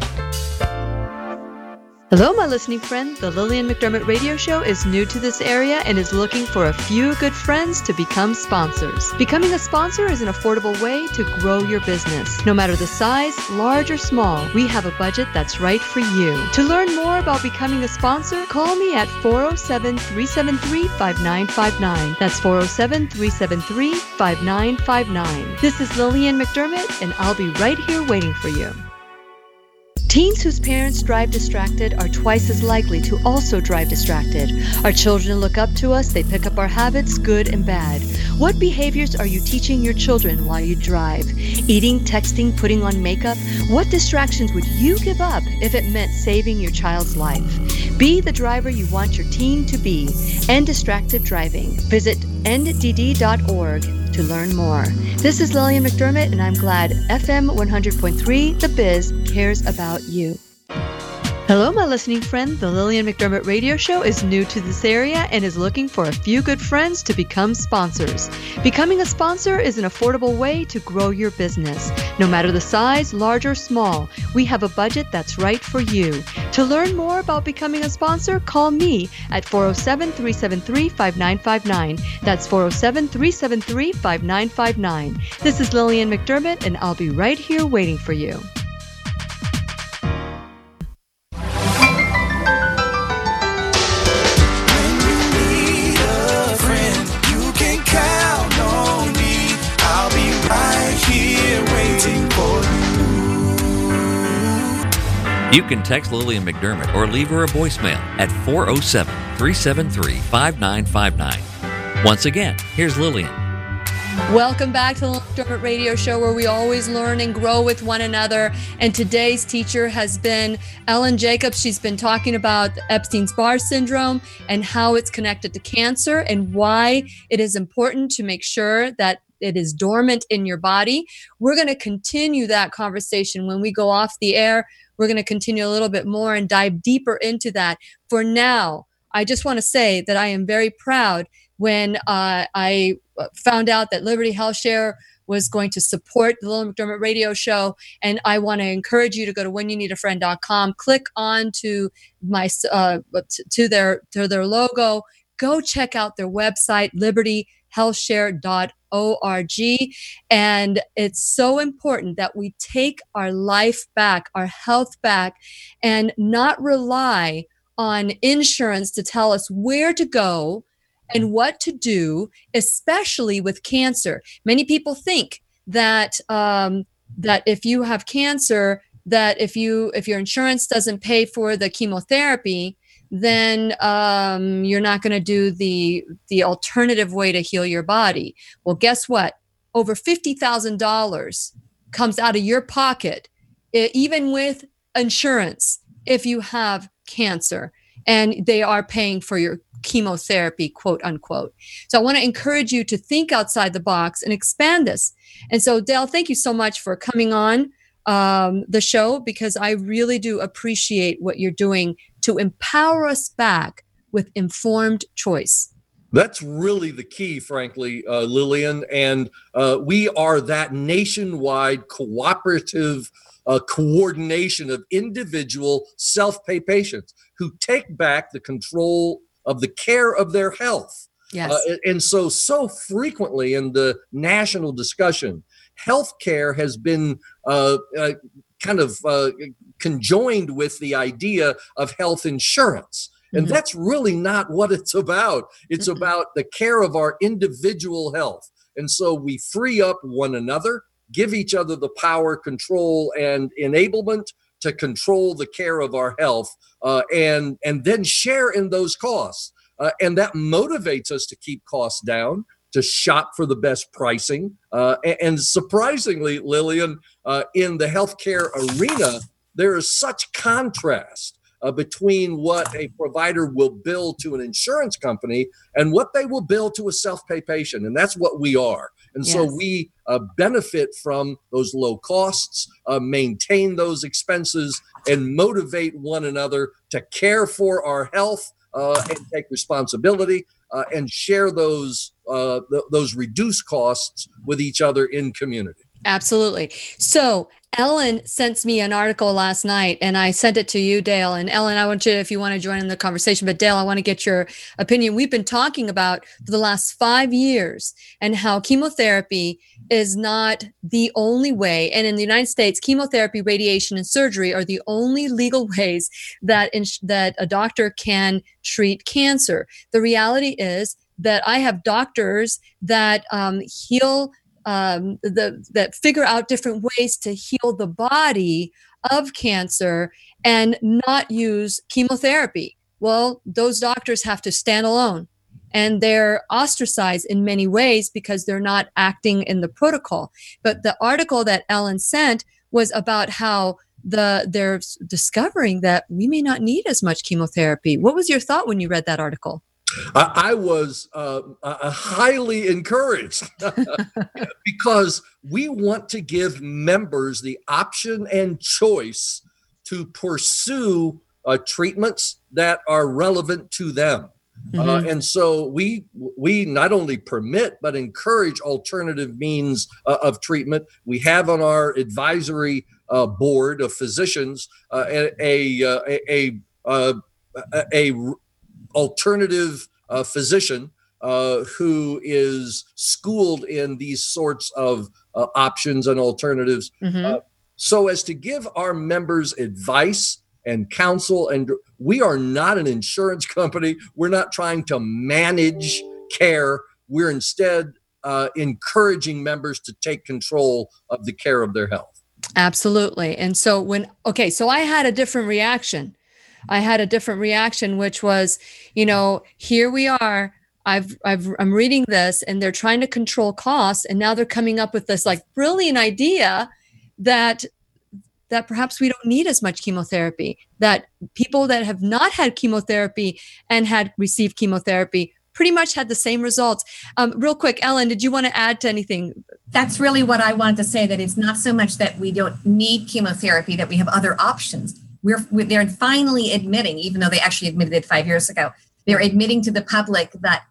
Hello, my listening friend. The Lillian McDermott Radio Show is new to this area and is looking for a few good friends to become sponsors. Becoming a sponsor is an affordable way to grow your business. No matter the size, large or small, we have a budget that's right for you. To learn more about becoming a sponsor, call me at four oh seven, three seven three, five nine five nine. That's four oh seven, three seven three, five nine five nine. This is Lillian McDermott, and I'll be right here waiting for you. Teens whose parents drive distracted are twice as likely to also drive distracted. Our children look up to us, they pick up our habits, good and bad. What behaviors are you teaching your children while you drive? Eating, texting, putting on makeup? What distractions would you give up if it meant saving your child's life? Be the driver you want your teen to be. End distracted driving. Visit end d d dot org to learn more. This is Lillian McDermott, and I'm glad F M one hundred point three The Biz cares about you. Hello, my listening friend. The Lillian McDermott Radio Show is new to this area and is looking for a few good friends to become sponsors. Becoming a sponsor is an affordable way to grow your business. No matter the size, large or small, we have a budget that's right for you. To learn more about becoming a sponsor, call me at four oh seven, three seven three, five nine five nine. That's four oh seven, three seven three, five nine five nine. This is Lillian McDermott, and I'll be right here waiting for you. You can text Lillian McDermott or leave her a voicemail at four oh seven, three seven three, five nine five nine. Once again, here's Lillian. Welcome back to the Lillian McDermott Radio Show, where we always learn and grow with one another. And today's teacher has been Ellen Jacobs. She's been talking about Epstein-Barr syndrome and how it's connected to cancer and why it is important to make sure that it is dormant in your body. We're going to continue that conversation when we go off the air. We're going to continue a little bit more and dive deeper into that. For now, I just want to say that I am very proud when uh, I found out that Liberty Health Share was going to support the Lillian McDermott Radio Show. And I want to encourage you to go to when you need a friend dot com, click on to my uh, to their to their logo. Go check out their website, liberty health share dot org. And it's so important that we take our life back, our health back, and not rely on insurance to tell us where to go and what to do, especially with cancer. Many people think that um, that if you have cancer, that if you if your insurance doesn't pay for the chemotherapy, then um, you're not going to do the the alternative way to heal your body. Well, guess what? Over fifty thousand dollars comes out of your pocket, even with insurance, if you have cancer, and they are paying for your chemotherapy, quote unquote. So I want to encourage you to think outside the box and expand this. And so, Dale, thank you so much for coming on um, the show, because I really do appreciate what you're doing to empower us back with informed choice. That's really the key, frankly, uh, Lillian. And uh, we are that nationwide cooperative uh, coordination of individual self-pay patients who take back the control of the care of their health. Yes. Uh, and so, so frequently in the national discussion, healthcare has been uh, uh, kind of uh, conjoined with the idea of health insurance. And mm-hmm. that's really not what it's about. It's mm-hmm. about the care of our individual health. And so we free up one another, give each other the power, control, and enablement to control the care of our health, uh, and, and then share in those costs. Uh, and that motivates us to keep costs down, to shop for the best pricing. Uh, and, and surprisingly, Lillian, uh, in the healthcare arena, there is such contrast uh, between what a provider will bill to an insurance company and what they will bill to a self-pay patient. And that's what we are. And yes. so we uh, benefit from those low costs, uh, maintain those expenses, and motivate one another to care for our health uh, and take responsibility uh, and share those uh, th- those reduced costs with each other in community. Absolutely. So Ellen sent me an article last night, and I sent it to you, Dale. And Ellen, I want you, if you want to join in the conversation, but Dale, I want to get your opinion. We've been talking about for the last five years and how chemotherapy is not the only way. And in the United States, chemotherapy, radiation, and surgery are the only legal ways that ins- that a doctor can treat cancer. The reality is that I have doctors that um, heal Um, the, that figure out different ways to heal the body of cancer and not use chemotherapy. Well, those doctors have to stand alone, and they're ostracized in many ways because they're not acting in the protocol. But the article that Ellen sent was about how the they're discovering that we may not need as much chemotherapy. What was your thought when you read that article? I was uh, uh, highly encouraged because we want to give members the option and choice to pursue uh, treatments that are relevant to them. Mm-hmm. Uh, and so we we not only permit but encourage alternative means uh, of treatment. We have on our advisory uh, board of physicians uh, a a a, a, a, a alternative uh, physician uh, who is schooled in these sorts of uh, options and alternatives, mm-hmm. uh, so as to give our members advice and counsel. And we are not an insurance company. We're not trying to manage care. We're instead uh, encouraging members to take control of the care of their health. Absolutely. And so when, okay, so I had a different reaction. I had a different reaction, which was, you know, here we are. I've, I've, I'm reading this, and they're trying to control costs, and now they're coming up with this like brilliant idea that that perhaps we don't need as much chemotherapy. That people that have not had chemotherapy and had received chemotherapy pretty much had the same results. Um, real quick, Ellen, did you want to add to anything? That's really what I wanted to say. That it's not so much that we don't need chemotherapy; that we have other options. We're, we're they're finally admitting, even though they actually admitted it five years ago, they're admitting to the public that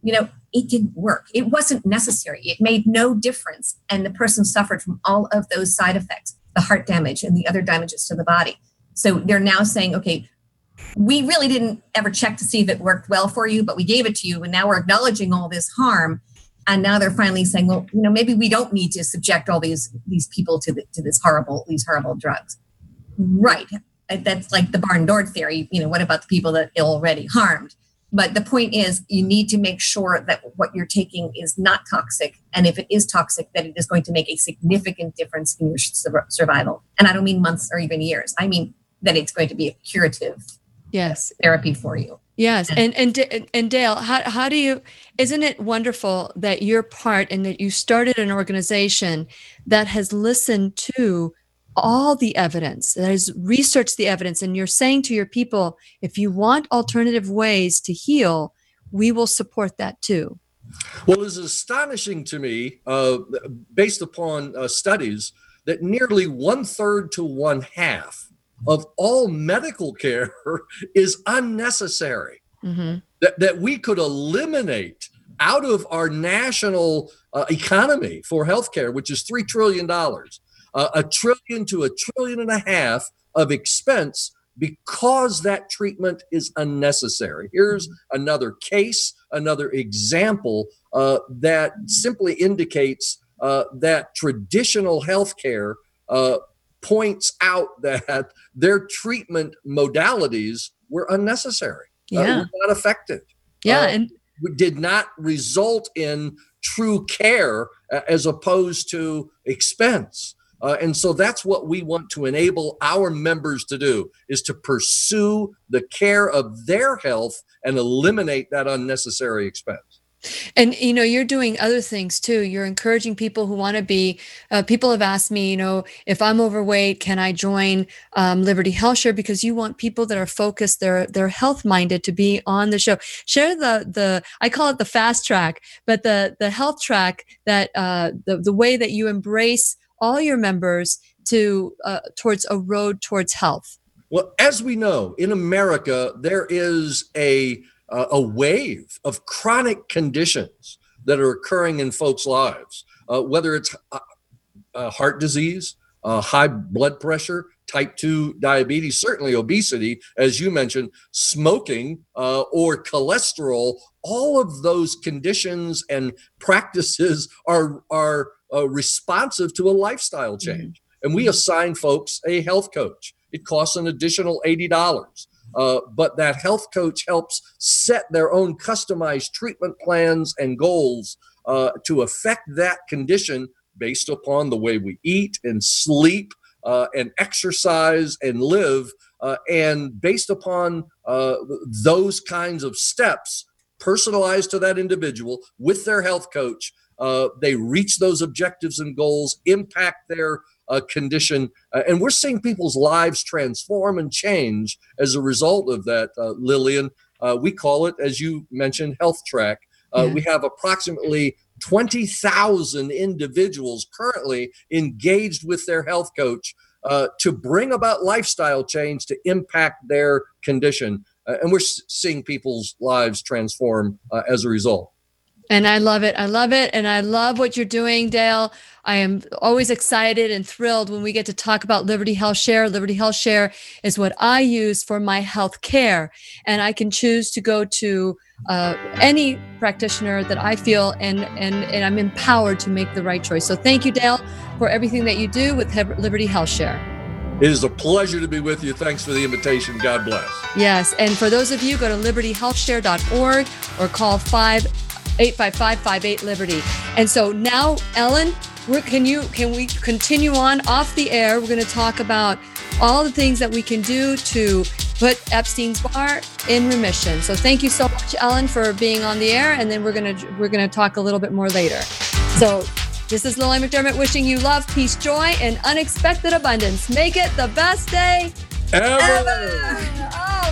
you know, it didn't work. It wasn't necessary. It made no difference. And the person suffered from all of those side effects, the heart damage and the other damages to the body. So they're now saying, okay, we really didn't ever check to see if it worked well for you, but we gave it to you. And now we're acknowledging all this harm. And now they're finally saying, well, you know, maybe we don't need to subject all these these people to the, to this horrible, these horrible drugs. Right. That's like the barn door theory. You know, what about the people that are already harmed? But the point is, you need to make sure that what you're taking is not toxic. And if it is toxic, that it is going to make a significant difference in your sur- survival. And I don't mean months or even years. I mean that it's going to be a curative yes. therapy for you. Yes. And, and, and Dale, how, how do you, isn't it wonderful that you're part and that you started an organization that has listened to all the evidence, that has researched the evidence, and you're saying to your people, if you want alternative ways to heal, we will support that too. Well, it's astonishing to me, uh, based upon uh, studies, that nearly one third to one half of all medical care is unnecessary. Mm-hmm. That, that we could eliminate out of our national uh, economy for healthcare, which is three trillion dollars. Uh, a trillion to a trillion and a half of expense because that treatment is unnecessary. Here's another case, another example uh, that simply indicates uh, that traditional healthcare uh, points out that their treatment modalities were unnecessary, yeah. uh, were not effective. Yeah, uh, and did not result in true care uh, as opposed to expense. Uh, and so that's what we want to enable our members to do, is to pursue the care of their health and eliminate that unnecessary expense. And, you know, you're doing other things too. You're encouraging people who want to be, uh, people have asked me, you know, if I'm overweight, can I join um, Liberty Health Share? Because you want people that are focused, they're, they're health minded to be on the show. Share the, the, I call it the fast track, but the, the health track that, uh, the, the way that you embrace all your members to, uh, towards a road towards health. Well, as we know, in America, there is a, Uh, a wave of chronic conditions that are occurring in folks' lives, uh, whether it's uh, uh, heart disease, uh, high blood pressure, type two diabetes, certainly obesity, as you mentioned, smoking, uh, or cholesterol. All of those conditions and practices are, are uh, responsive to a lifestyle change. Mm-hmm. And we assign folks a health coach. It costs an additional eighty dollars. Uh, but that health coach helps set their own customized treatment plans and goals uh, to affect that condition based upon the way we eat and sleep uh, and exercise and live. Uh, and based upon uh, those kinds of steps personalized to that individual with their health coach, uh, they reach those objectives and goals, impact their Uh, condition, uh, and we're seeing people's lives transform and change as a result of that, uh, Lillian. Uh, we call it, as you mentioned, Health Track. Uh, yeah. We have approximately twenty thousand individuals currently engaged with their health coach uh, to bring about lifestyle change to impact their condition. Uh, and we're s- seeing people's lives transform uh, as a result. And I love it. I love it. And I love what you're doing, Dale. I am always excited and thrilled when we get to talk about Liberty Health Share. Liberty Health Share is what I use for my health care. And I can choose to go to uh, any practitioner that I feel and, and, and I'm empowered to make the right choice. So thank you, Dale, for everything that you do with Liberty Health Share. It is a pleasure to be with you. Thanks for the invitation. God bless. Yes. And for those of you, go to liberty health share dot org or call five eight five five, five eight, Liberty. And so now, Ellen, we're, can you can we continue on off the air? We're going to talk about all the things that we can do to put Epstein-Barr in remission. So thank you so much, Ellen, for being on the air. And then we're going to we're going to talk a little bit more later. So this is Lillian McDermott wishing you love, peace, joy, and unexpected abundance. Make it the best day ever. ever. Oh,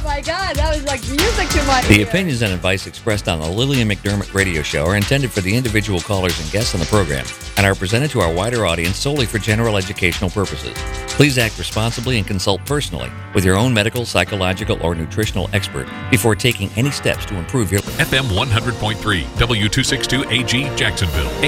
my God, that was like music to my The ears. opinions and advice expressed on the Lillian McDermott radio show are intended for the individual callers and guests on the program and are presented to our wider audience solely for general educational purposes. Please act responsibly and consult personally with your own medical, psychological, or nutritional expert before taking any steps to improve your F M one hundred point three, W two sixty-two A G, Jacksonville.